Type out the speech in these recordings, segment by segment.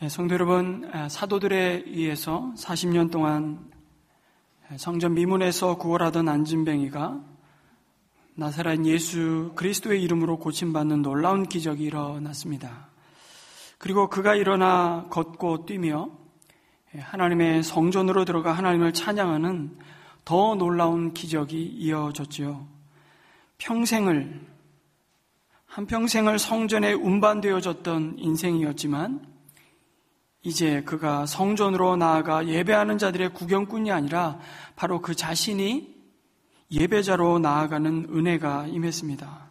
성도 여러분, 사도들에 의해서 40년 동안 성전 미문에서 구걸하던 안진뱅이가 나사렛 예수 그리스도의 이름으로 고침받는 놀라운 기적이 일어났습니다. 그리고 그가 일어나 걷고 뛰며 하나님의 성전으로 들어가 하나님을 찬양하는 더 놀라운 기적이 이어졌지요. 한평생을 성전에 운반되어졌던 인생이었지만 이제 그가 성전으로 나아가 예배하는 자들의 구경꾼이 아니라 바로 그 자신이 예배자로 나아가는 은혜가 임했습니다.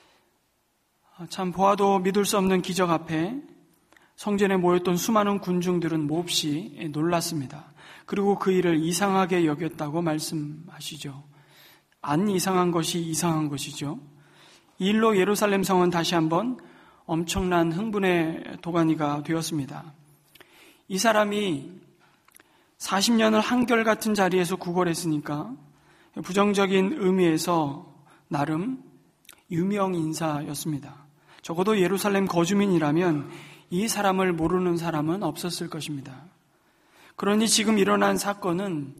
참 보아도 믿을 수 없는 기적 앞에 성전에 모였던 수많은 군중들은 몹시 놀랐습니다. 그리고 그 일을 이상하게 여겼다고 말씀하시죠. 안 이상한 것이 이상한 것이죠. 이 일로 예루살렘 성은 다시 한번 엄청난 흥분의 도가니가 되었습니다. 이 사람이 40년을 한결같은 자리에서 구걸했으니까 부정적인 의미에서 나름 유명 인사였습니다. 적어도 예루살렘 거주민이라면 이 사람을 모르는 사람은 없었을 것입니다. 그러니 지금 일어난 사건은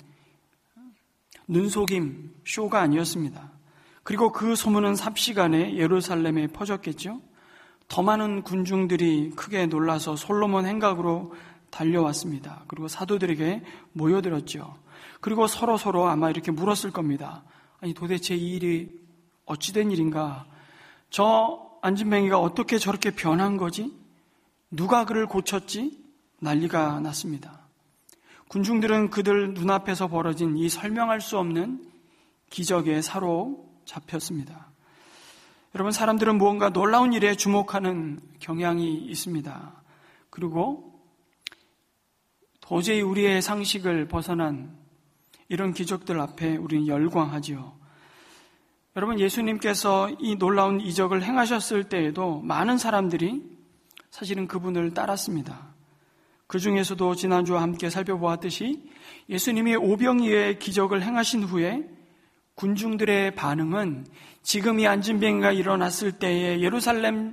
눈속임, 쇼가 아니었습니다. 그리고 그 소문은 삽시간에 예루살렘에 퍼졌겠죠. 더 많은 군중들이 크게 놀라서 솔로몬 행각으로 달려왔습니다. 그리고 사도들에게 모여들었죠. 그리고 서로 아마 이렇게 물었을 겁니다. 아니 도대체 이 일이 어찌된 일인가? 저 안진뱅이가 어떻게 저렇게 변한 거지? 누가 그를 고쳤지? 난리가 났습니다. 군중들은 그들 눈앞에서 벌어진 이 설명할 수 없는 기적에 사로잡혔습니다. 여러분, 사람들은 무언가 놀라운 일에 주목하는 경향이 있습니다. 그리고 도저히 우리의 상식을 벗어난 이런 기적들 앞에 우리는 열광하지요. 여러분, 예수님께서 이 놀라운 이적을 행하셨을 때에도 많은 사람들이 사실은 그분을 따랐습니다. 그 중에서도 지난주와 함께 살펴보았듯이 예수님이 오병이어의 기적을 행하신 후에 군중들의 반응은 지금 이 안진뱅이가 일어났을 때의 예루살렘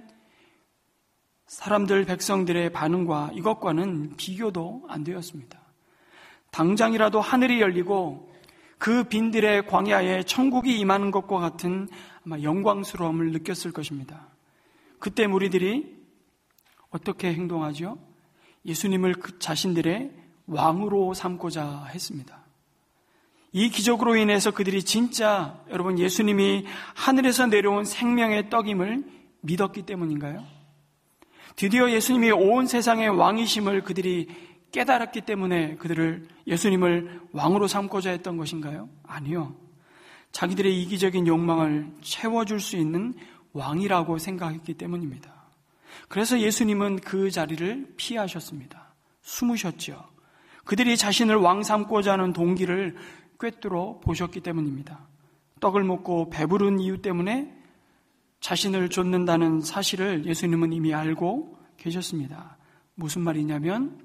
사람들, 백성들의 반응과 이것과는 비교도 안 되었습니다. 당장이라도 하늘이 열리고 그 빈들의 광야에 천국이 임하는 것과 같은 아마 영광스러움을 느꼈을 것입니다. 그때 무리들이 어떻게 행동하죠? 예수님을 그 자신들의 왕으로 삼고자 했습니다. 이 기적으로 인해서 그들이 진짜 여러분 예수님이 하늘에서 내려온 생명의 떡임을 믿었기 때문인가요? 드디어 예수님이 온 세상의 왕이심을 그들이 깨달았기 때문에 예수님을 왕으로 삼고자 했던 것인가요? 아니요. 자기들의 이기적인 욕망을 채워줄 수 있는 왕이라고 생각했기 때문입니다. 그래서 예수님은 그 자리를 피하셨습니다. 숨으셨죠. 그들이 자신을 왕 삼고자 하는 동기를 꿰뚫어 보셨기 때문입니다. 떡을 먹고 배부른 이유 때문에 자신을 좇는다는 사실을 예수님은 이미 알고 계셨습니다. 무슨 말이냐면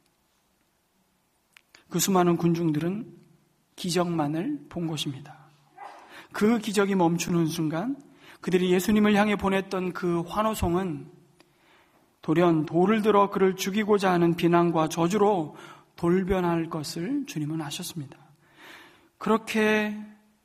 그 수많은 군중들은 기적만을 본 것입니다. 그 기적이 멈추는 순간 그들이 예수님을 향해 보냈던 그 환호성은 돌연 돌을 들어 그를 죽이고자 하는 비난과 저주로 돌변할 것을 주님은 아셨습니다. 그렇게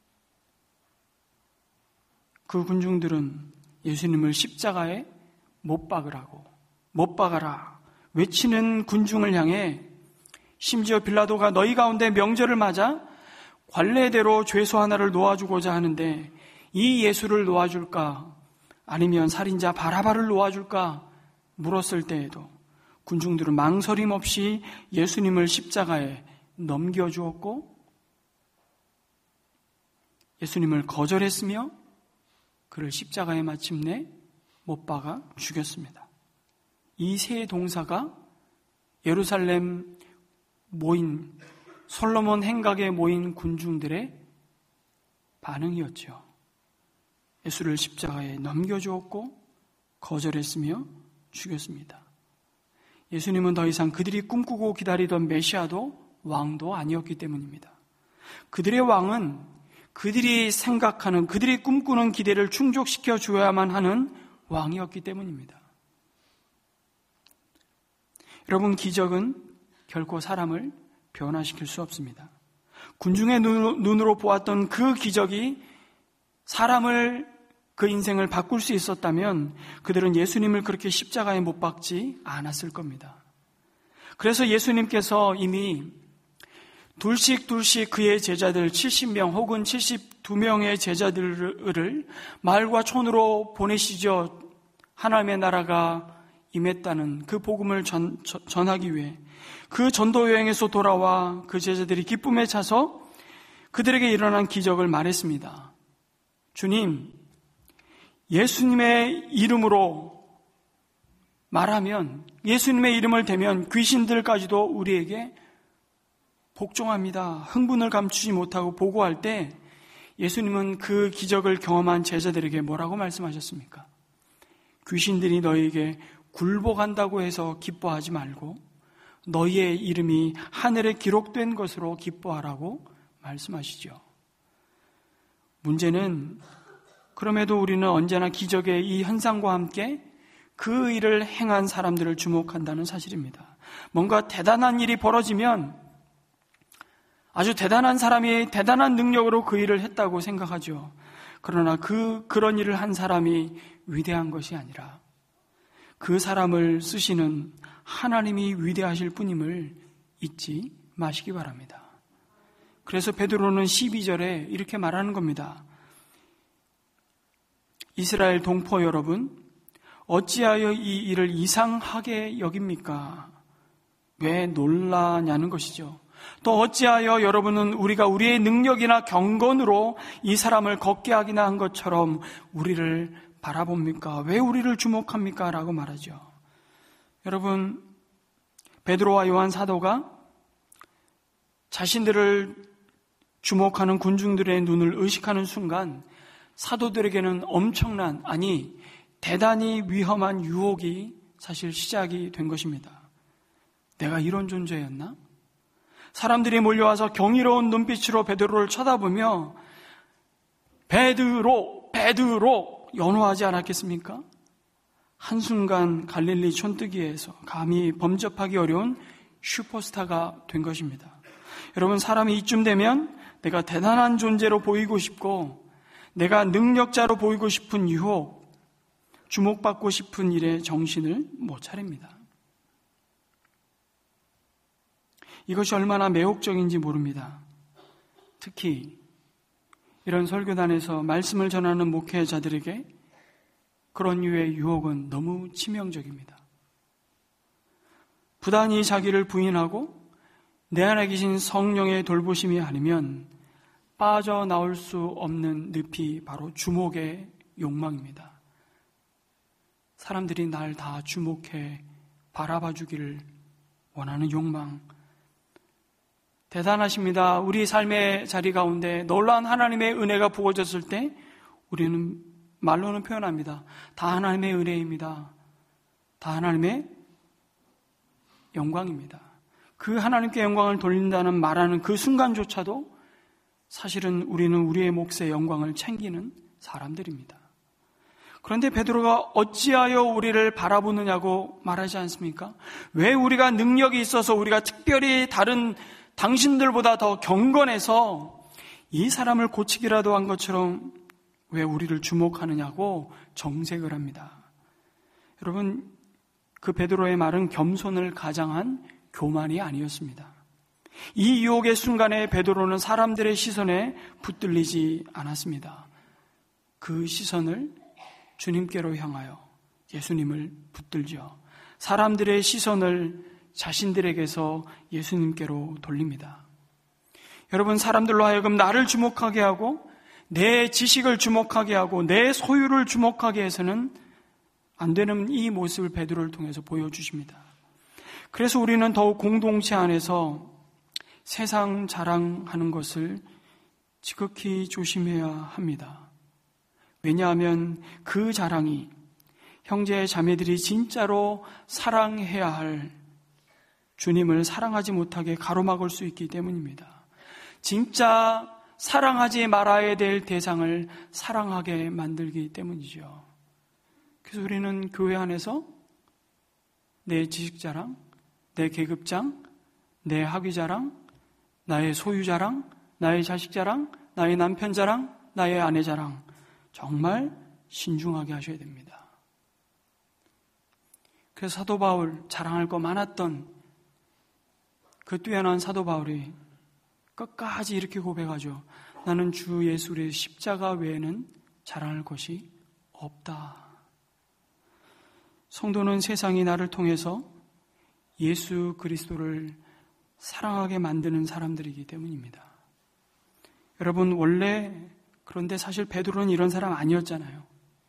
그 군중들은 예수님을 십자가에 못 박아라 외치는 군중을 향해 심지어 빌라도가 너희 가운데 명절을 맞아 관례대로 죄수 하나를 놓아주고자 하는데 이 예수를 놓아줄까 아니면 살인자 바라바를 놓아줄까 물었을 때에도 군중들은 망설임 없이 예수님을 십자가에 넘겨주었고 예수님을 거절했으며 그를 십자가에 마침내 못 박아 죽였습니다. 이 세 동사가 예루살렘 모인 솔로몬 행각에 모인 군중들의 반응이었죠. 예수를 십자가에 넘겨주었고 거절했으며 죽였습니다. 예수님은 더 이상 그들이 꿈꾸고 기다리던 메시아도 왕도 아니었기 때문입니다. 그들의 왕은 그들이 생각하는, 그들이 꿈꾸는 기대를 충족시켜 주어야만 하는 왕이었기 때문입니다. 여러분, 기적은 결코 사람을 변화시킬 수 없습니다. 군중의 눈으로 보았던 그 기적이 사람을, 그 인생을 바꿀 수 있었다면 그들은 예수님을 그렇게 십자가에 못 박지 않았을 겁니다. 그래서 예수님께서 이미 둘씩 그의 제자들 70명 혹은 72명의 제자들을 마을과 촌으로 보내시죠. 하나님의 나라가 임했다는 그 복음을 전하기 위해 그 전도 여행에서 돌아와 그 제자들이 기쁨에 차서 그들에게 일어난 기적을 말했습니다. 주님, 예수님의 이름으로 말하면, 예수님의 이름을 대면 귀신들까지도 우리에게 복종합니다. 흥분을 감추지 못하고 보고할 때 예수님은 그 기적을 경험한 제자들에게 뭐라고 말씀하셨습니까? 귀신들이 너희에게 굴복한다고 해서 기뻐하지 말고 너희의 이름이 하늘에 기록된 것으로 기뻐하라고 말씀하시죠. 문제는 그럼에도 우리는 언제나 기적의 이 현상과 함께 그 일을 행한 사람들을 주목한다는 사실입니다. 뭔가 대단한 일이 벌어지면 아주 대단한 사람이 대단한 능력으로 그 일을 했다고 생각하죠. 그러나 그런 일을 한 사람이 위대한 것이 아니라 그 사람을 쓰시는 하나님이 위대하실 뿐임을 잊지 마시기 바랍니다. 그래서 베드로는 12절에 이렇게 말하는 겁니다. 이스라엘 동포 여러분, 어찌하여 이 일을 이상하게 여깁니까? 왜 놀라냐는 것이죠. 또 어찌하여 여러분은 우리가 우리의 능력이나 경건으로 이 사람을 걷게 하기나 한 것처럼 우리를 바라봅니까? 왜 우리를 주목합니까? 라고 말하죠. 여러분, 베드로와 요한 사도가 자신들을 주목하는 군중들의 눈을 의식하는 순간 사도들에게는 엄청난, 아니 대단히 위험한 유혹이 사실 시작이 된 것입니다. 내가 이런 존재였나? 사람들이 몰려와서 경이로운 눈빛으로 베드로를 쳐다보며 베드로 연호하지 않았겠습니까? 한순간 갈릴리 촌뜨기에서 감히 범접하기 어려운 슈퍼스타가 된 것입니다. 여러분, 사람이 이쯤 되면 내가 대단한 존재로 보이고 싶고 내가 능력자로 보이고 싶은 유혹, 주목받고 싶은 일에 정신을 못 차립니다. 이것이 얼마나 매혹적인지 모릅니다. 특히 이런 설교단에서 말씀을 전하는 목회자들에게 그런 류의 유혹은 너무 치명적입니다. 부단히 자기를 부인하고 내 안에 계신 성령의 돌보심이 아니면 빠져나올 수 없는 늪이 바로 주목의 욕망입니다. 사람들이 날 다 주목해 바라봐 주기를 원하는 욕망. 대단하십니다. 우리 삶의 자리 가운데 놀라운 하나님의 은혜가 부어졌을 때 우리는 말로는 표현합니다. 다 하나님의 은혜입니다. 다 하나님의 영광입니다. 그 하나님께 영광을 돌린다는 말하는 그 순간조차도 사실은 우리는 우리의 몫의 영광을 챙기는 사람들입니다. 그런데 베드로가 어찌하여 우리를 바라보느냐고 말하지 않습니까? 왜 우리가 능력이 있어서 우리가 특별히 다른 당신들보다 더 경건해서 이 사람을 고치기라도 한 것처럼 왜 우리를 주목하느냐고 정색을 합니다. 여러분, 그 베드로의 말은 겸손을 가장한 교만이 아니었습니다. 이 유혹의 순간에 베드로는 사람들의 시선에 붙들리지 않았습니다. 그 시선을 주님께로 향하여 예수님을 붙들죠. 사람들의 시선을 자신들에게서 예수님께로 돌립니다. 여러분, 사람들로 하여금 나를 주목하게 하고 내 지식을 주목하게 하고 내 소유를 주목하게 해서는 안 되는 이 모습을 베드로를 통해서 보여주십니다. 그래서 우리는 더욱 공동체 안에서 세상 자랑하는 것을 지극히 조심해야 합니다. 왜냐하면 그 자랑이 형제 자매들이 진짜로 사랑해야 할 주님을 사랑하지 못하게 가로막을 수 있기 때문입니다. 진짜 사랑하지 말아야 될 대상을 사랑하게 만들기 때문이죠. 그래서 우리는 교회 안에서 내 지식 자랑, 내 계급장, 내 학위자랑, 나의 소유자랑, 나의 자식자랑, 나의 남편 자랑, 나의 아내 자랑, 정말 신중하게 하셔야 됩니다. 그래서 사도 바울, 자랑할 거 많았던 그 뛰어난 사도 바울이 끝까지 이렇게 고백하죠. 나는 주 예수 그리스도의 십자가 외에는 자랑할 것이 없다. 성도는 세상이 나를 통해서 예수 그리스도를 사랑하게 만드는 사람들이기 때문입니다. 여러분, 원래 그런데 사실 베드로는 이런 사람 아니었잖아요.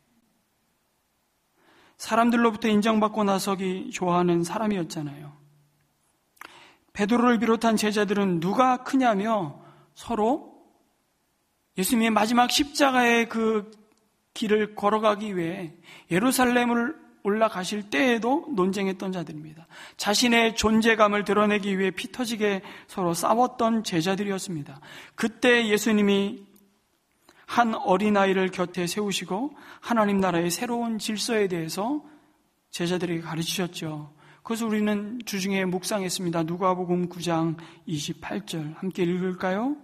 사람들로부터 인정받고 나서기 좋아하는 사람이었잖아요. 베드로를 비롯한 제자들은 누가 크냐며 서로 예수님의 마지막 십자가의 그 길을 걸어가기 위해 예루살렘을 올라가실 때에도 논쟁했던 자들입니다. 자신의 존재감을 드러내기 위해 피 터지게 서로 싸웠던 제자들이었습니다. 그때 예수님이 한 어린아이를 곁에 세우시고 하나님 나라의 새로운 질서에 대해서 제자들에게 가르치셨죠. 그래서 우리는 주중에 묵상했습니다. 누가복음 9장 28절 함께 읽을까요?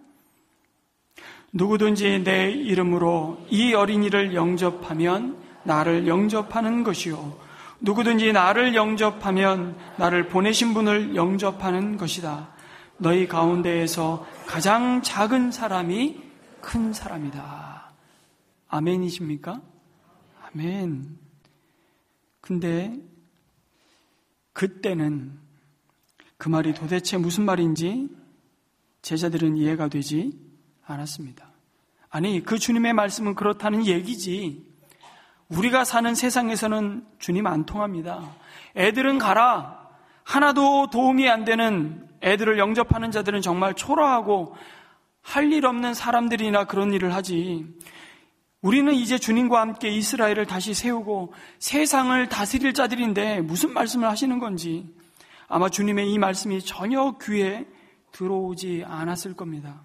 누구든지 내 이름으로 이 어린이를 영접하면 나를 영접하는 것이요, 누구든지 나를 영접하면 나를 보내신 분을 영접하는 것이다. 너희 가운데에서 가장 작은 사람이 큰 사람이다. 아멘이십니까? 아멘. 근데 그때는 그 말이 도대체 무슨 말인지 제자들은 이해가 되지 않았습니다. 아니, 그 주님의 말씀은 그렇다는 얘기지. 우리가 사는 세상에서는 주님 안 통합니다. 애들은 가라. 하나도 도움이 안 되는 애들을 영접하는 자들은 정말 초라하고 할 일 없는 사람들이나 그런 일을 하지. 우리는 이제 주님과 함께 이스라엘을 다시 세우고 세상을 다스릴 자들인데 무슨 말씀을 하시는 건지 아마 주님의 이 말씀이 전혀 귀에 들어오지 않았을 겁니다.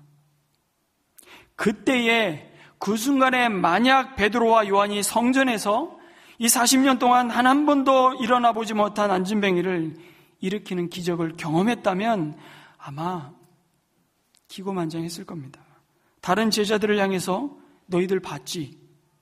그때에 그 순간에 만약 베드로와 요한이 성전에서 이 40년 동안 단 한 번도 일어나 보지 못한 안진뱅이를 일으키는 기적을 경험했다면 아마 기고만장했을 겁니다. 다른 제자들을 향해서 너희들 봤지?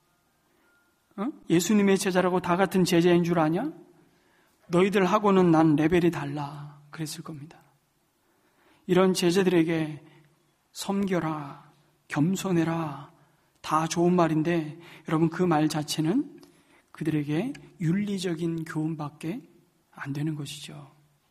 예수님의 제자라고 다 같은 제자인 줄 아냐? 너희들하고는 난 레벨이 달라. 그랬을 겁니다. 이런 제자들에게 섬겨라, 겸손해라, 다 좋은 말인데 여러분 그 말 자체는 그들에게 윤리적인 교훈밖에 안 되는 것이죠.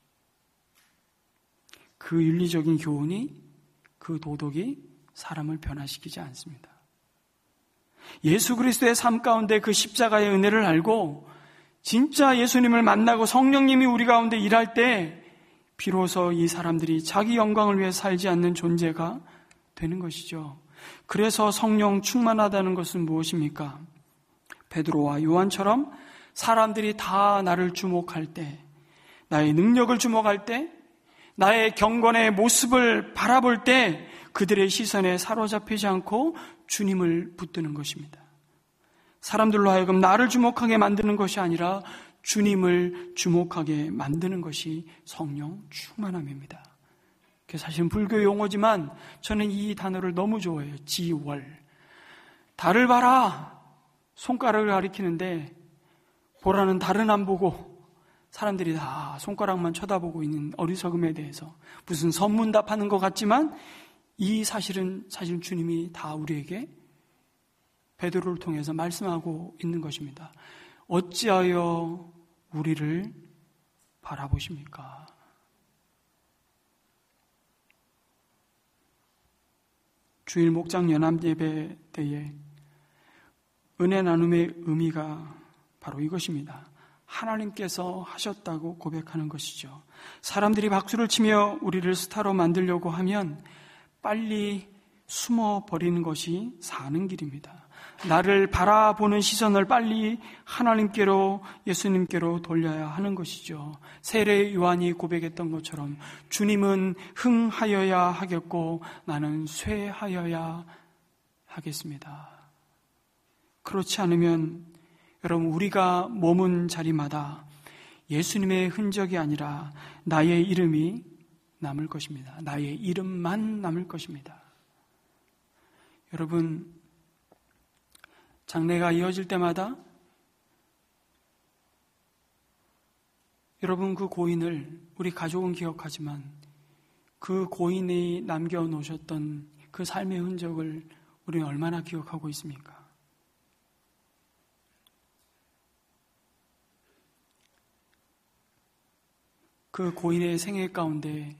그 윤리적인 교훈이, 그 도덕이 사람을 변화시키지 않습니다. 예수 그리스도의 삶 가운데 그 십자가의 은혜를 알고 진짜 예수님을 만나고 성령님이 우리 가운데 일할 때 비로소 이 사람들이 자기 영광을 위해 살지 않는 존재가 되는 것이죠. 그래서 성령 충만하다는 것은 무엇입니까? 베드로와 요한처럼 사람들이 다 나를 주목할 때, 나의 능력을 주목할 때, 나의 경건의 모습을 바라볼 때 그들의 시선에 사로잡히지 않고 주님을 붙드는 것입니다. 사람들로 하여금 나를 주목하게 만드는 것이 아니라 주님을 주목하게 만드는 것이 성령 충만함입니다. 사실은 불교 용어지만 저는 이 단어를 너무 좋아해요. 지월. 달을 봐라. 손가락을 가리키는데 보라는 달은 안 보고 사람들이 다 손가락만 쳐다보고 있는 어리석음에 대해서 무슨 선문답하는 것 같지만 이 사실은 사실 주님이 다 우리에게 베드로를 통해서 말씀하고 있는 것입니다. 어찌하여 우리를 바라보십니까? 주일 목장 연합 예배 때에 은혜 나눔의 의미가 바로 이것입니다. 하나님께서 하셨다고 고백하는 것이죠. 사람들이 박수를 치며 우리를 스타로 만들려고 하면 빨리 숨어버리는 것이 사는 길입니다. 나를 바라보는 시선을 빨리 하나님께로, 예수님께로 돌려야 하는 것이죠. 세례 요한이 고백했던 것처럼 주님은 흥하여야 하겠고 나는 쇠하여야 하겠습니다. 그렇지 않으면 여러분 우리가 머문 자리마다 예수님의 흔적이 아니라 나의 이름이 남을 것입니다. 나의 이름만 남을 것입니다. 여러분, 장례가 이어질 때마다 여러분 그 고인을 우리 가족은 기억하지만 그 고인이 남겨놓으셨던 그 삶의 흔적을 우리는 얼마나 기억하고 있습니까? 그 고인의 생애 가운데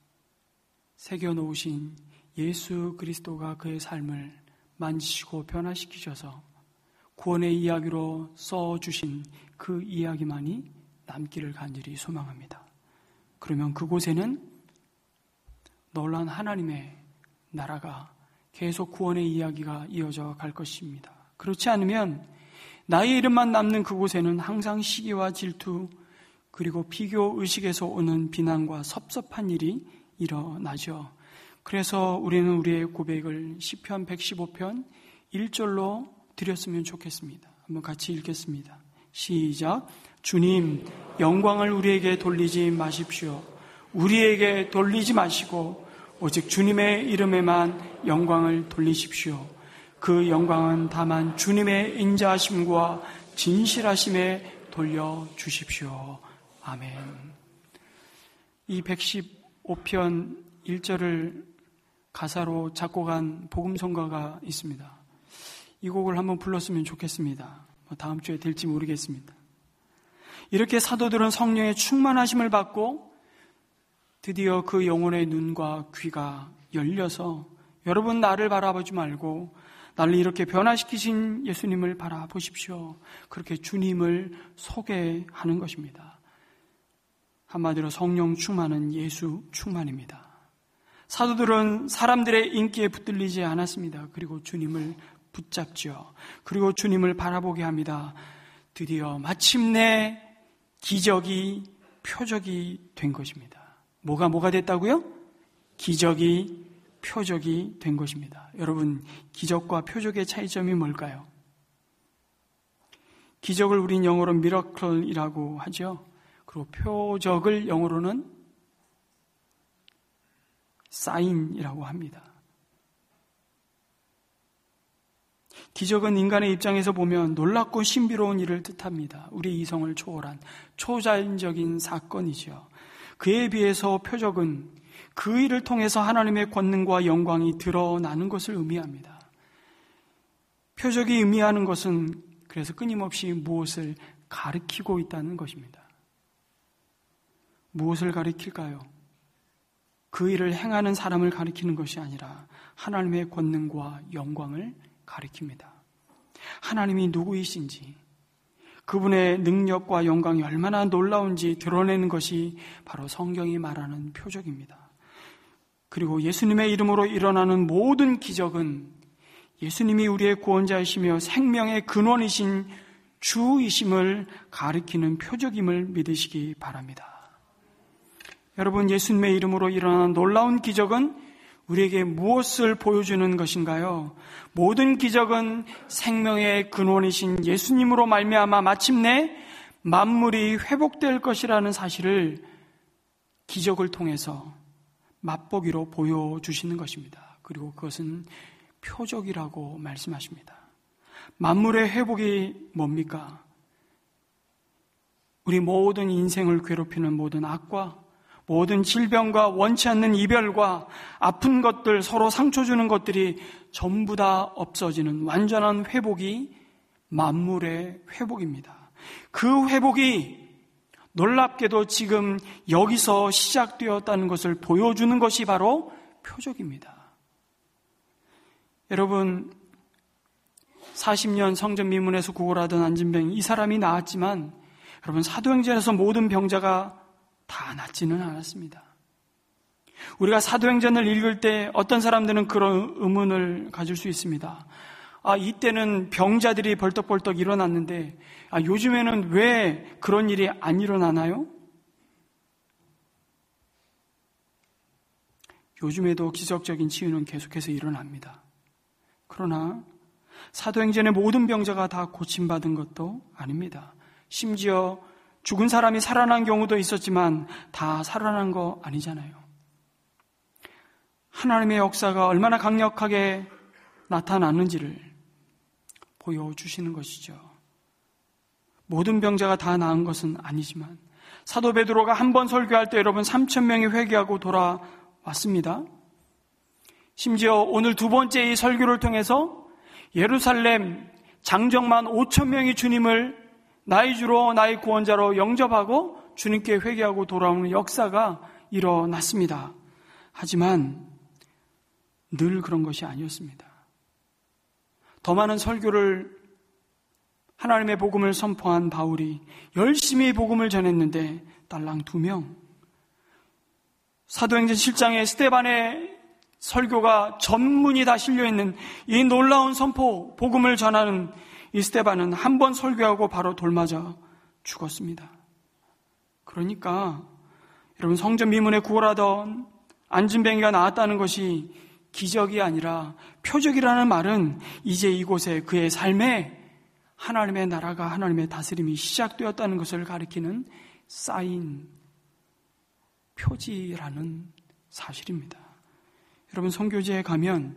새겨놓으신 예수 그리스도가 그의 삶을 만지시고 변화시키셔서 구원의 이야기로 써주신 그 이야기만이 남기를 간절히 소망합니다. 그러면 그곳에는 놀라운 하나님의 나라가 계속 구원의 이야기가 이어져 갈 것입니다. 그렇지 않으면 나의 이름만 남는 그곳에는 항상 시기와 질투 그리고 비교 의식에서 오는 비난과 섭섭한 일이 일어나죠. 그래서 우리는 우리의 고백을 시편 115편 1절로 드렸으면 좋겠습니다. 한번 같이 읽겠습니다. 시작. 주님, 영광을 우리에게 돌리지 마십시오. 우리에게 돌리지 마시고 오직 주님의 이름에만 영광을 돌리십시오. 그 영광은 다만 주님의 인자하심과 진실하심에 돌려주십시오. 아멘. 이 115편 1절을 가사로 작곡한 복음성가가 있습니다. 이 곡을 한번 불렀으면 좋겠습니다. 다음 주에 될지 모르겠습니다. 이렇게 사도들은 성령의 충만하심을 받고 드디어 그 영혼의 눈과 귀가 열려서 여러분 나를 바라보지 말고 나를 이렇게 변화시키신 예수님을 바라보십시오. 그렇게 주님을 소개하는 것입니다. 한마디로 성령 충만은 예수 충만입니다. 사도들은 사람들의 인기에 붙들리지 않았습니다. 그리고 주님을 붙잡죠. 그리고 주님을 바라보게 합니다. 드디어 마침내 기적이 표적이 된 것입니다. 뭐가 됐다고요? 기적이 표적이 된 것입니다. 여러분, 기적과 표적의 차이점이 뭘까요? 기적을 우린 영어로 miracle이라고 하죠. 그리고 표적을 영어로는 sign이라고 합니다. 기적은 인간의 입장에서 보면 놀랍고 신비로운 일을 뜻합니다. 우리 이성을 초월한 초자연적인 사건이죠. 그에 비해서 표적은 그 일을 통해서 하나님의 권능과 영광이 드러나는 것을 의미합니다. 표적이 의미하는 것은 그래서 끊임없이 무엇을 가리키고 있다는 것입니다. 무엇을 가리킬까요? 그 일을 행하는 사람을 가리키는 것이 아니라 하나님의 권능과 영광을 가리킵니다. 하나님이 누구이신지, 그분의 능력과 영광이 얼마나 놀라운지 드러내는 것이 바로 성경이 말하는 표적입니다. 그리고 예수님의 이름으로 일어나는 모든 기적은 예수님이 우리의 구원자이시며 생명의 근원이신 주이심을 가리키는 표적임을 믿으시기 바랍니다. 여러분, 예수님의 이름으로 일어나는 놀라운 기적은 우리에게 무엇을 보여주는 것인가요? 모든 기적은 생명의 근원이신 예수님으로 말미암아 마침내 만물이 회복될 것이라는 사실을 기적을 통해서 맛보기로 보여주시는 것입니다. 그리고 그것은 표적이라고 말씀하십니다. 만물의 회복이 뭡니까? 우리 모든 인생을 괴롭히는 모든 악과 모든 질병과 원치 않는 이별과 아픈 것들, 서로 상처 주는 것들이 전부 다 없어지는 완전한 회복이 만물의 회복입니다. 그 회복이 놀랍게도 지금 여기서 시작되었다는 것을 보여주는 것이 바로 표적입니다. 여러분, 40년 성전 미문에서 구걸하던 안진뱅, 이 사람이 나았지만 여러분, 사도행전에서 모든 병자가 다 낫지는 않았습니다. 우리가 사도행전을 읽을 때 어떤 사람들은 그런 의문을 가질 수 있습니다. 이때는 병자들이 벌떡벌떡 일어났는데 요즘에는 왜 그런 일이 안 일어나나요? 요즘에도 기적적인 치유는 계속해서 일어납니다. 그러나 사도행전의 모든 병자가 다 고침받은 것도 아닙니다. 심지어 죽은 사람이 살아난 경우도 있었지만 다 살아난 거 아니잖아요. 하나님의 역사가 얼마나 강력하게 나타났는지를 보여주시는 것이죠. 모든 병자가 다 나은 것은 아니지만 사도 베드로가 한 번 설교할 때 여러분 3,000명이 회개하고 돌아왔습니다. 심지어 오늘 두 번째 이 설교를 통해서 예루살렘 장정만 5,000명이 주님을 나의 주로 나의 구원자로 영접하고 주님께 회개하고 돌아오는 역사가 일어났습니다. 하지만 늘 그런 것이 아니었습니다. 더 많은 설교를 하나님의 복음을 선포한 바울이 열심히 복음을 전했는데 딸랑 2명. 사도행전 7장에 스데반의 설교가 전문이 다 실려있는 이 놀라운 선포, 복음을 전하는 이 스데반은 한 번 설교하고 바로 돌맞아 죽었습니다. 그러니까 여러분 성전 미문에 구걸하던 안진뱅이가 나았다는 것이 기적이 아니라 표적이라는 말은 이제 이곳에 그의 삶에 하나님의 나라가 하나님의 다스림이 시작되었다는 것을 가리키는 사인, 표지라는 사실입니다. 여러분 선교지에 가면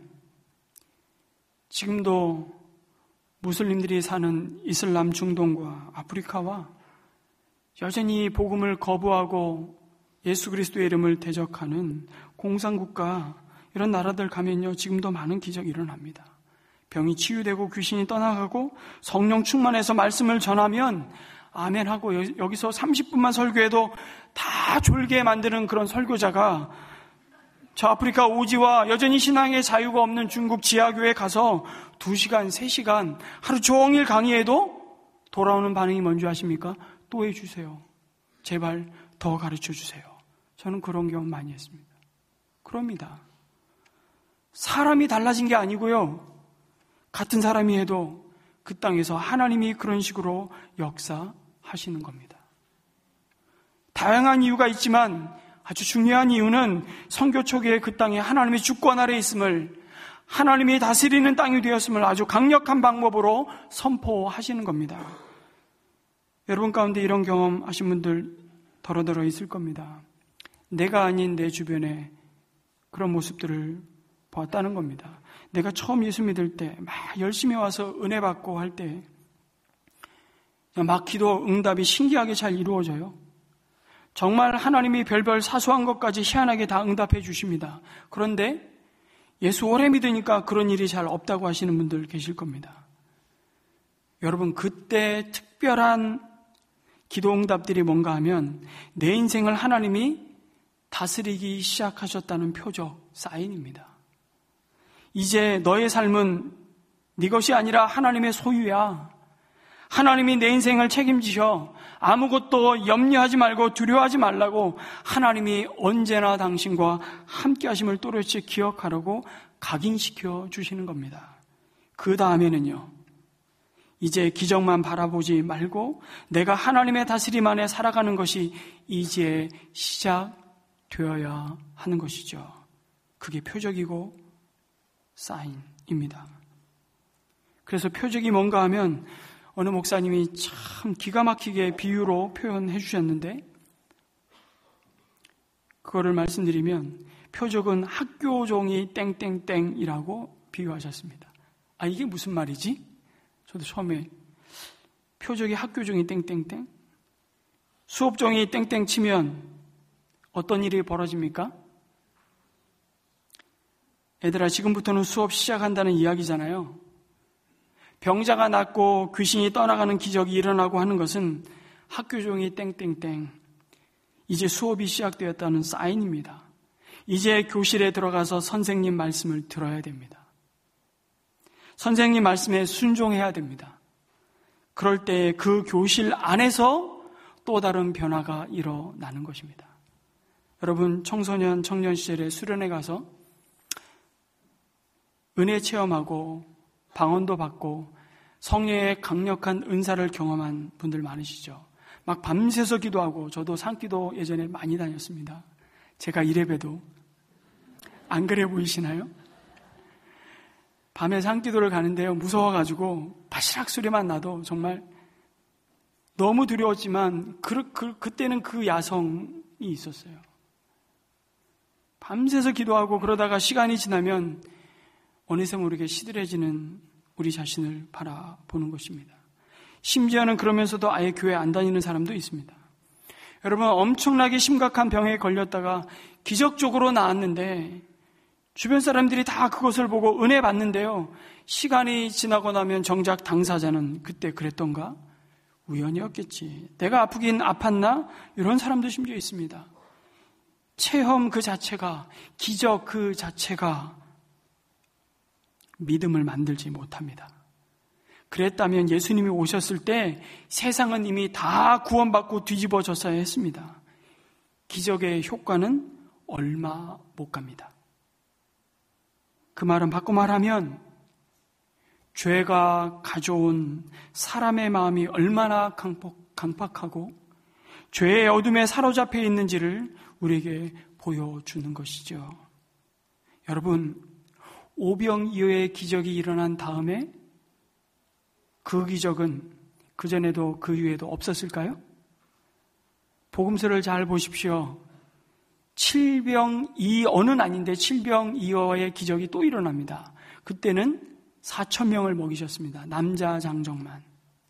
지금도 무슬림들이 사는 이슬람 중동과 아프리카와 여전히 복음을 거부하고 예수 그리스도의 이름을 대적하는 공산국가 이런 나라들 가면요 지금도 많은 기적이 일어납니다. 병이 치유되고 귀신이 떠나가고 성령 충만해서 말씀을 전하면 아멘하고 여기서 30분만 설교해도 다 졸게 만드는 그런 설교자가 저 아프리카 오지와 여전히 신앙의 자유가 없는 중국 지하교에 가서 2시간, 3시간 하루 종일 강의해도 돌아오는 반응이 뭔지 아십니까? 또 해주세요. 제발 더 가르쳐주세요. 저는 그런 경험 많이 했습니다. 그럽니다. 사람이 달라진 게 아니고요. 같은 사람이 해도 그 땅에서 하나님이 그런 식으로 역사하시는 겁니다. 다양한 이유가 있지만 아주 중요한 이유는 선교 초기에 그 땅에 하나님의 주권 아래 있음을, 하나님이 다스리는 땅이 되었음을 아주 강력한 방법으로 선포하시는 겁니다. 여러분 가운데 이런 경험 하신 분들 더러더러 있을 겁니다. 내가 아닌 내 주변에 그런 모습들을 보았다는 겁니다. 내가 처음 예수 믿을 때 막 열심히 와서 은혜 받고 할 때 막 기도 응답이 신기하게 잘 이루어져요. 정말 하나님이 별별 사소한 것까지 희한하게 다 응답해 주십니다. 그런데 예수 오래 믿으니까 그런 일이 잘 없다고 하시는 분들 계실 겁니다. 여러분 그때 특별한 기도 응답들이 뭔가 하면 내 인생을 하나님이 다스리기 시작하셨다는 표적, 사인입니다. 이제 너의 삶은 네 것이 아니라 하나님의 소유야. 하나님이 내 인생을 책임지셔. 아무것도 염려하지 말고 두려워하지 말라고 하나님이 언제나 당신과 함께 하심을 또렷이 기억하라고 각인시켜 주시는 겁니다. 그 다음에는요. 이제 기적만 바라보지 말고 내가 하나님의 다스림 안에 살아가는 것이 이제 시작되어야 하는 것이죠. 그게 표적이고 사인입니다. 그래서 표적이 뭔가 하면 어느 목사님이 참 기가 막히게 비유로 표현해 주셨는데 그거를 말씀드리면 표적은 학교 종이 땡땡땡이라고 비유하셨습니다. 아 이게 무슨 말이지? 저도 처음에 표적이 학교 종이 땡땡땡? 수업 종이 땡땡 치면 어떤 일이 벌어집니까? 얘들아 지금부터는 수업 시작한다는 이야기잖아요. 병자가 낫고 귀신이 떠나가는 기적이 일어나고 하는 것은 학교 종이 땡땡땡 이제 수업이 시작되었다는 사인입니다. 이제 교실에 들어가서 선생님 말씀을 들어야 됩니다. 선생님 말씀에 순종해야 됩니다. 그럴 때 그 교실 안에서 또 다른 변화가 일어나는 것입니다. 여러분 청소년, 청년 시절에 수련회 가서 은혜 체험하고 방언도 받고 성령의 강력한 은사를 경험한 분들 많으시죠. 막 밤새서 기도하고 저도 산기도 예전에 많이 다녔습니다. 제가 이래봬도 안 그래 보이시나요? 밤에 산기도를 가는데요. 무서워가지고 바시락 소리만 나도 정말 너무 두려웠지만 그때는 그 야성이 있었어요. 밤새서 기도하고 그러다가 시간이 지나면 어느새 모르게 시들해지는 우리 자신을 바라보는 것입니다. 심지어는 그러면서도 아예 교회 안 다니는 사람도 있습니다. 여러분, 엄청나게 심각한 병에 걸렸다가 기적적으로 나았는데 주변 사람들이 다 그것을 보고 은혜 받는데요, 시간이 지나고 나면 정작 당사자는 그때 그랬던가? 우연이었겠지. 내가 아프긴 아팠나? 이런 사람도 심지어 있습니다. 체험 그 자체가, 기적 그 자체가 믿음을 만들지 못합니다. 그랬다면 예수님이 오셨을 때 세상은 이미 다 구원받고 뒤집어졌어야 했습니다. 기적의 효과는 얼마 못 갑니다. 그 말은 바꿔 말하면 죄가 가져온 사람의 마음이 얼마나 강팍하고 죄의 어둠에 사로잡혀 있는지를 우리에게 보여주는 것이죠. 여러분, 오병이어의 기적이 일어난 다음에 그 기적은 그전에도 그 이후에도 없었을까요? 복음서를 잘 보십시오. 칠병이어는 아닌데 칠병이어의 기적이 또 일어납니다. 그때는 4,000명을 먹이셨습니다. 남자 장정만.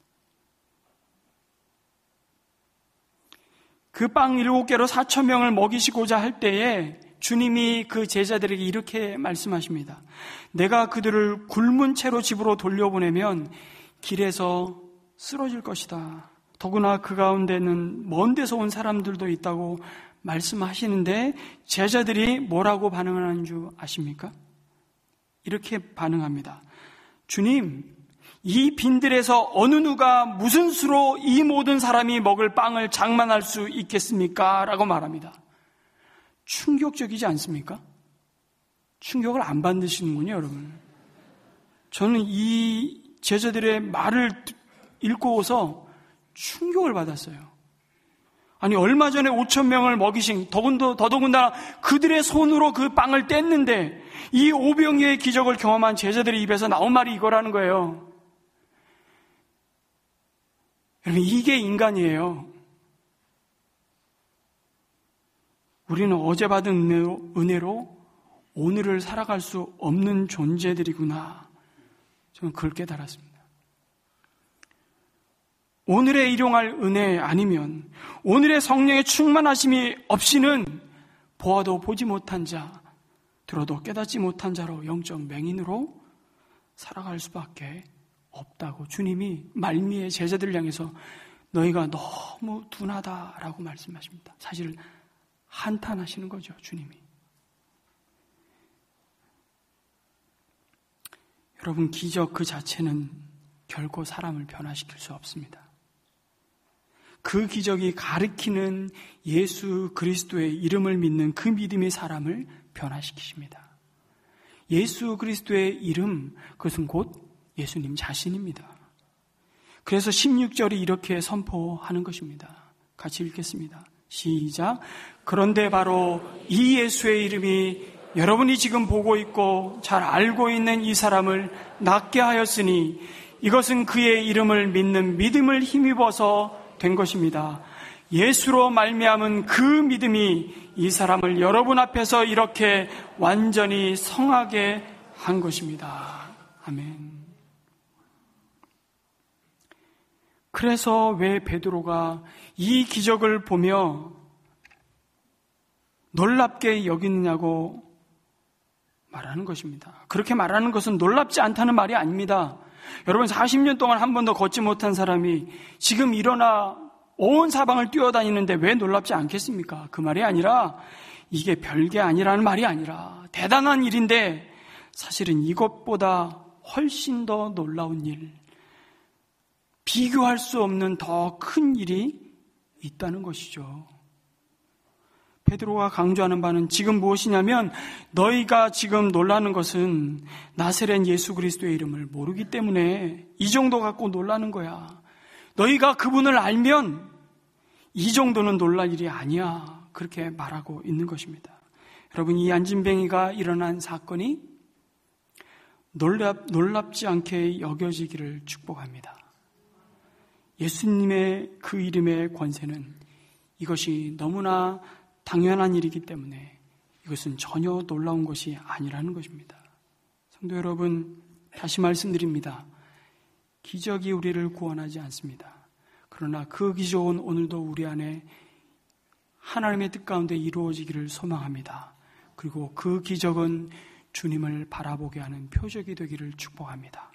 그 빵 7개로 4,000명을 먹이시고자 할 때에 주님이 그 제자들에게 이렇게 말씀하십니다. 내가 그들을 굶은 채로 집으로 돌려보내면 길에서 쓰러질 것이다. 더구나 그 가운데는 먼 데서 온 사람들도 있다고 말씀하시는데 제자들이 뭐라고 반응하는 줄 아십니까? 이렇게 반응합니다. 주님, 이 빈들에서 어느 누가 무슨 수로 이 모든 사람이 먹을 빵을 장만할 수 있겠습니까? 라고 말합니다. 충격적이지 않습니까? 충격을 안 받으시는군요, 여러분. 저는 이 제자들의 말을 읽고서 충격을 받았어요. 아니, 얼마 전에 5,000명을 먹이신, 더더군다나 그들의 손으로 그 빵을 뗐는데 이 오병이어의 기적을 경험한 제자들의 입에서 나온 말이 이거라는 거예요. 여러분, 이게 인간이에요. 우리는 어제 받은 은혜로 오늘을 살아갈 수 없는 존재들이구나. 저는 그걸 깨달았습니다. 오늘의 일용할 은혜 아니면 오늘의 성령의 충만하심이 없이는 보아도 보지 못한 자, 들어도 깨닫지 못한 자로 영적 맹인으로 살아갈 수밖에 없다고 주님이 말미에 제자들을 향해서 너희가 너무 둔하다라고 말씀하십니다. 사실 한탄하시는 거죠, 주님이. 여러분, 기적 그 자체는 결코 사람을 변화시킬 수 없습니다. 그 기적이 가리키는 예수 그리스도의 이름을 믿는 그 믿음의 사람을 변화시키십니다. 예수 그리스도의 이름, 그것은 곧 예수님 자신입니다. 그래서 16절이 이렇게 선포하는 것입니다. 같이 읽겠습니다. 시작. 그런데 바로 이 예수의 이름이 여러분이 지금 보고 있고 잘 알고 있는 이 사람을 낫게 하였으니 이것은 그의 이름을 믿는 믿음을 힘입어서 된 것입니다. 예수로 말미암은 그 믿음이 이 사람을 여러분 앞에서 이렇게 완전히 성하게 한 것입니다. 아멘. 그래서 왜 베드로가 이 기적을 보며 놀랍게 여기느냐고 말하는 것입니다. 그렇게 말하는 것은 놀랍지 않다는 말이 아닙니다. 여러분, 40년 동안 한 번도 걷지 못한 사람이 지금 일어나 온 사방을 뛰어다니는데 왜 놀랍지 않겠습니까? 그 말이 아니라, 이게 별게 아니라는 말이 아니라 대단한 일인데 사실은 이것보다 훨씬 더 놀라운 일, 비교할 수 없는 더 큰 일이 있다는 것이죠. 베드로가 강조하는 바는 지금 무엇이냐면, 너희가 지금 놀라는 것은 나사렛 예수 그리스도의 이름을 모르기 때문에 이 정도 갖고 놀라는 거야. 너희가 그분을 알면 이 정도는 놀랄 일이 아니야. 그렇게 말하고 있는 것입니다. 여러분, 이 안진뱅이가 일어난 사건이 놀랍지 않게 여겨지기를 축복합니다. 예수님의 그 이름의 권세는 이것이 너무나 당연한 일이기 때문에 이것은 전혀 놀라운 것이 아니라는 것입니다. 성도 여러분, 다시 말씀드립니다. 기적이 우리를 구원하지 않습니다. 그러나 그 기적은 오늘도 우리 안에 하나님의 뜻 가운데 이루어지기를 소망합니다. 그리고 그 기적은 주님을 바라보게 하는 표적이 되기를 축복합니다.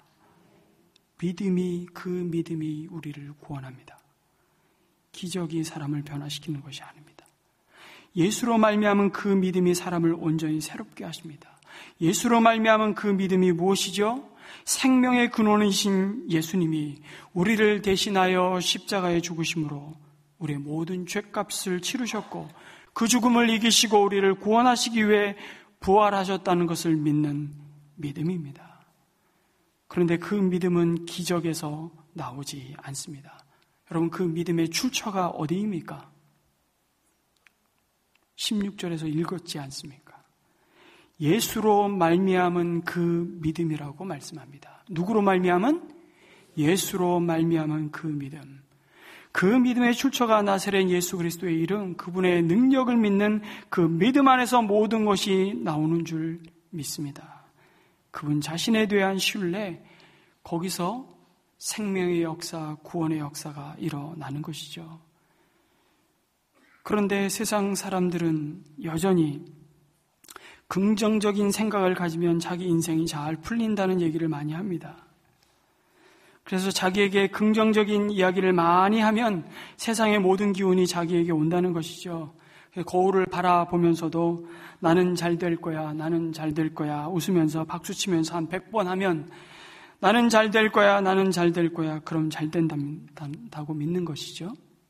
그 믿음이 우리를 구원합니다. 기적이 사람을 변화시키는 것이 아닙니다. 예수로 말미암은 그 믿음이 사람을 온전히 새롭게 하십니다. 예수로 말미암은 그 믿음이 무엇이죠? 생명의 근원이신 예수님이 우리를 대신하여 십자가에 죽으심으로 우리의 모든 죄값을 치르셨고 그 죽음을 이기시고 우리를 구원하시기 위해 부활하셨다는 것을 믿는 믿음입니다. 그런데 그 믿음은 기적에서 나오지 않습니다. 여러분, 그 믿음의 출처가 어디입니까? 16절에서 읽었지 않습니까? 예수로 말미암은 그 믿음이라고 말씀합니다. 누구로 말미암은? 예수로 말미암은 그 믿음. 그 믿음의 출처가 나사렛 예수 그리스도의 이름, 그분의 능력을 믿는 그 믿음 안에서 모든 것이 나오는 줄 믿습니다. 그분 자신에 대한 신뢰, 거기서 생명의 역사, 구원의 역사가 일어나는 것이죠. 그런데 세상 사람들은 여전히 긍정적인 생각을 가지면 자기 인생이 잘 풀린다는 얘기를 많이 합니다. 그래서 자기에게 긍정적인 이야기를 많이 하면 세상의 모든 기운이 자기에게 온다는 것이죠. 거울을 바라보면서도 나는 잘 될 거야, 나는 잘 될 거야 웃으면서 박수치면서 한 100번 하면 나는 잘 될 거야, 나는 잘 될 거야, 그럼 잘 된다고 믿는 것이죠.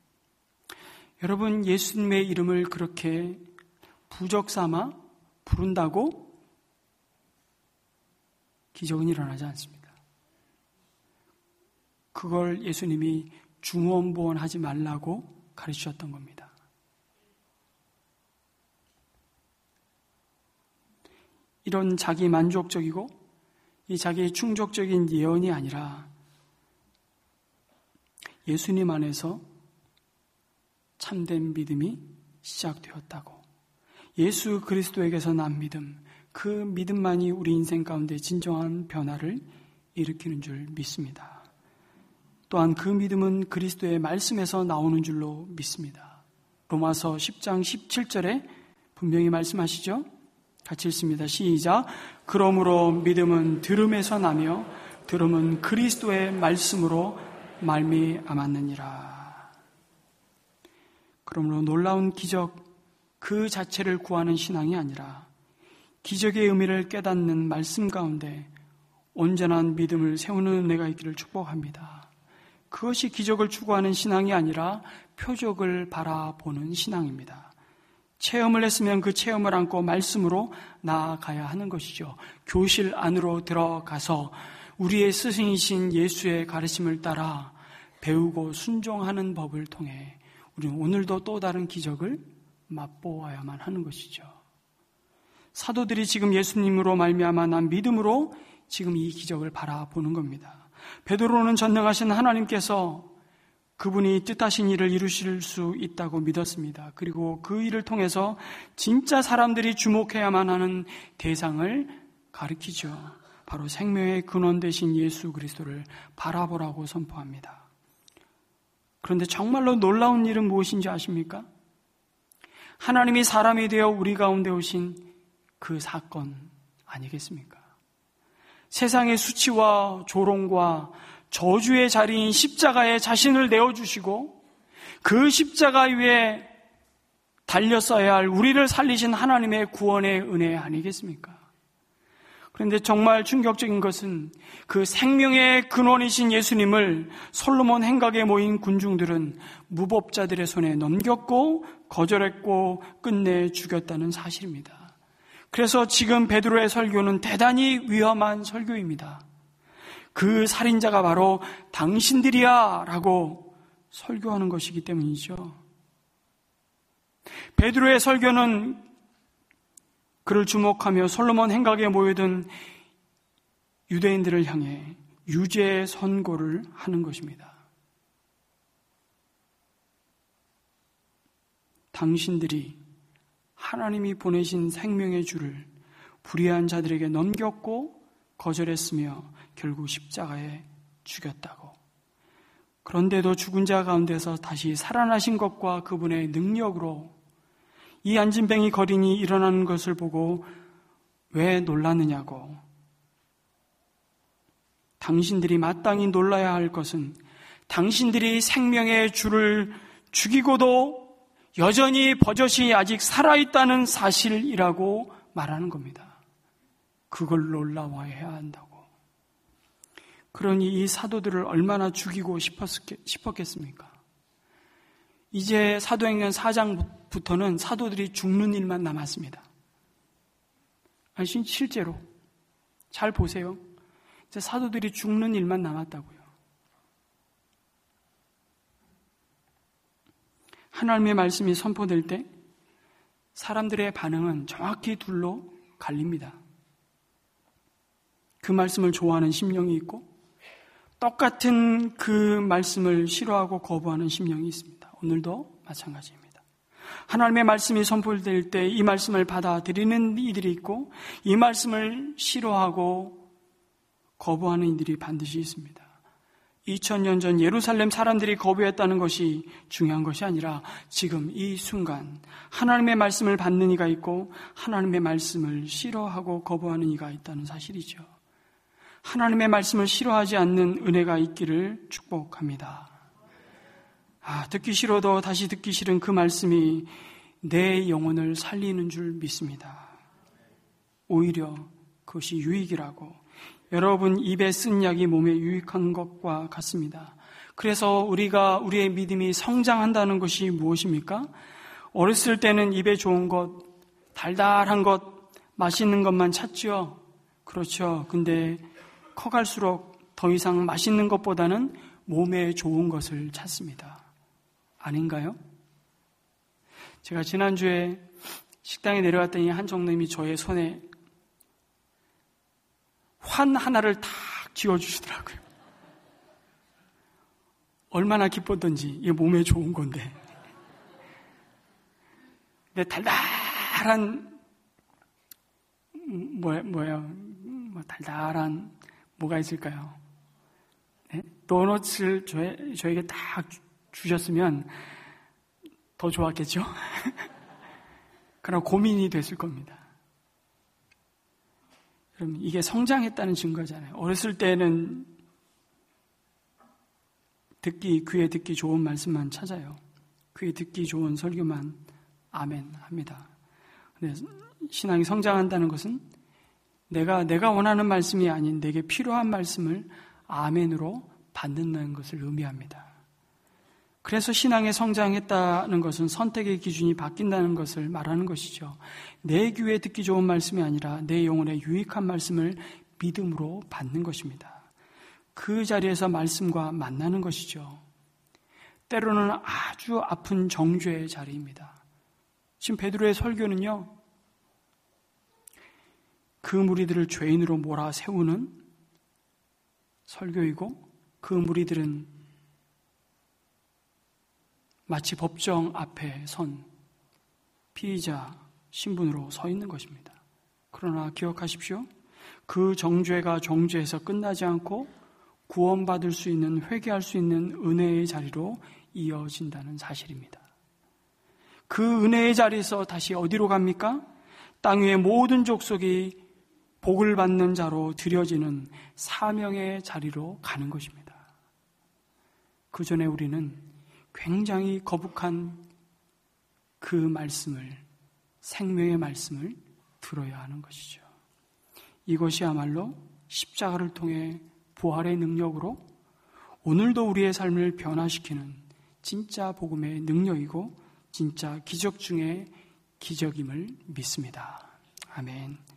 여러분, 예수님의 이름을 그렇게 부적 삼아 부른다고 기적은 일어나지 않습니다. 그걸 예수님이 중언부언하지 말라고 가르치셨던 겁니다. 이런 자기 만족적이고 이 자기 충족적인 예언이 아니라 예수님 안에서 참된 믿음이 시작되었다고, 예수 그리스도에게서 난 믿음, 그 믿음만이 우리 인생 가운데 진정한 변화를 일으키는 줄 믿습니다. 또한 그 믿음은 그리스도의 말씀에서 나오는 줄로 믿습니다. 로마서 10장 17절에 분명히 말씀하시죠? 같이 읽습니다. 시작. 그러므로 믿음은 들음에서 나며 들음은 그리스도의 말씀으로 말미암았느니라. 그러므로 놀라운 기적 그 자체를 구하는 신앙이 아니라 기적의 의미를 깨닫는 말씀 가운데 온전한 믿음을 세우는 은혜가 있기를 축복합니다. 그것이 기적을 추구하는 신앙이 아니라 표적을 바라보는 신앙입니다. 체험을 했으면 그 체험을 안고 말씀으로 나아가야 하는 것이죠. 교실 안으로 들어가서 우리의 스승이신 예수의 가르침을 따라 배우고 순종하는 법을 통해 우리는 오늘도 또 다른 기적을 맛보아야만 하는 것이죠. 사도들이 지금 예수님으로 말미암아 난 믿음으로 지금 이 기적을 바라보는 겁니다. 베드로는 전능하신 하나님께서 그분이 뜻하신 일을 이루실 수 있다고 믿었습니다. 그리고 그 일을 통해서 진짜 사람들이 주목해야만 하는 대상을 가리키죠. 바로 생명의 근원 되신 예수 그리스도를 바라보라고 선포합니다. 그런데 정말로 놀라운 일은 무엇인지 아십니까? 하나님이 사람이 되어 우리 가운데 오신 그 사건 아니겠습니까? 세상의 수치와 조롱과 저주의 자리인 십자가에 자신을 내어주시고 그 십자가 위에 달렸어야 할 우리를 살리신 하나님의 구원의 은혜 아니겠습니까? 그런데 정말 충격적인 것은 그 생명의 근원이신 예수님을 솔로몬 행각에 모인 군중들은 무법자들의 손에 넘겼고 거절했고 끝내 죽였다는 사실입니다. 그래서 지금 베드로의 설교는 대단히 위험한 설교입니다. 그 살인자가 바로 당신들이야 라고 설교하는 것이기 때문이죠. 베드로의 설교는 그를 주목하며 솔로몬 행각에 모여든 유대인들을 향해 유죄 선고를 하는 것입니다. 당신들이 하나님이 보내신 생명의 줄을 불의한 자들에게 넘겼고 거절했으며 결국 십자가에 죽였다고. 그런데도 죽은 자 가운데서 다시 살아나신 것과 그분의 능력으로 이 안진뱅이 거린이 일어나는 것을 보고 왜 놀랐느냐고. 당신들이 마땅히 놀라야 할 것은 당신들이 생명의 줄을 죽이고도 여전히 버젓이 아직 살아있다는 사실이라고 말하는 겁니다. 그걸 놀라워해야 한다고. 그러니 이 사도들을 얼마나 죽이고 싶었겠습니까? 이제 사도행전 4장부터는 사도들이 죽는 일만 남았습니다. 아니, 실제로 잘 보세요. 이제 사도들이 죽는 일만 남았다고요. 하나님의 말씀이 선포될 때 사람들의 반응은 정확히 둘로 갈립니다. 그 말씀을 좋아하는 심령이 있고 똑같은 그 말씀을 싫어하고 거부하는 심령이 있습니다. 오늘도 마찬가지입니다. 하나님의 말씀이 선포될 때 이 말씀을 받아들이는 이들이 있고 이 말씀을 싫어하고 거부하는 이들이 반드시 있습니다. 2000년 전 예루살렘 사람들이 거부했다는 것이 중요한 것이 아니라 지금 이 순간 하나님의 말씀을 받는 이가 있고 하나님의 말씀을 싫어하고 거부하는 이가 있다는 사실이죠. 하나님의 말씀을 싫어하지 않는 은혜가 있기를 축복합니다. 듣기 싫어도 다시 듣기 싫은 그 말씀이 내 영혼을 살리는 줄 믿습니다. 오히려 그것이 유익이라고. 여러분 입에 쓴 약이 몸에 유익한 것과 같습니다. 그래서 우리의 믿음이 성장한다는 것이 무엇입니까? 어렸을 때는 입에 좋은 것, 달달한 것, 맛있는 것만 찾죠. 그렇죠. 근데 커갈수록 더 이상 맛있는 것보다는 몸에 좋은 것을 찾습니다. 아닌가요? 제가 지난주에 식당에 내려갔더니 한 정님이 저의 손에 환 하나를 탁 쥐어주시더라고요. 얼마나 기뻤던지. 이게 몸에 좋은 건데. 근데 달달한 달달한 뭐가 있을까요? 네? 도넛을 저에게 딱 주셨으면 더 좋았겠죠? 그러나 고민이 됐을 겁니다. 그럼 이게 성장했다는 증거잖아요. 어렸을 때는 귀에 듣기 좋은 말씀만 찾아요. 귀에 듣기 좋은 설교만 아멘 합니다. 근데 신앙이 성장한다는 것은 내가 원하는 말씀이 아닌 내게 필요한 말씀을 아멘으로 받는다는 것을 의미합니다. 그래서 신앙에 성장했다는 것은 선택의 기준이 바뀐다는 것을 말하는 것이죠. 내 귀에 듣기 좋은 말씀이 아니라 내 영혼에 유익한 말씀을 믿음으로 받는 것입니다. 그 자리에서 말씀과 만나는 것이죠. 때로는 아주 아픈 정죄의 자리입니다. 지금 베드로의 설교는요, 그 무리들을 죄인으로 몰아세우는 설교이고 그 무리들은 마치 법정 앞에 선 피의자 신분으로 서 있는 것입니다. 그러나 기억하십시오. 그 정죄가 정죄에서 끝나지 않고 구원받을 수 있는, 회개할 수 있는 은혜의 자리로 이어진다는 사실입니다. 그 은혜의 자리에서 다시 어디로 갑니까? 땅 위의 모든 족속이 복을 받는 자로 드려지는 사명의 자리로 가는 것입니다. 그 전에 우리는 굉장히 거북한 그 말씀을, 생명의 말씀을 들어야 하는 것이죠. 이것이야말로 십자가를 통해 부활의 능력으로 오늘도 우리의 삶을 변화시키는 진짜 복음의 능력이고 진짜 기적 중의 기적임을 믿습니다. 아멘.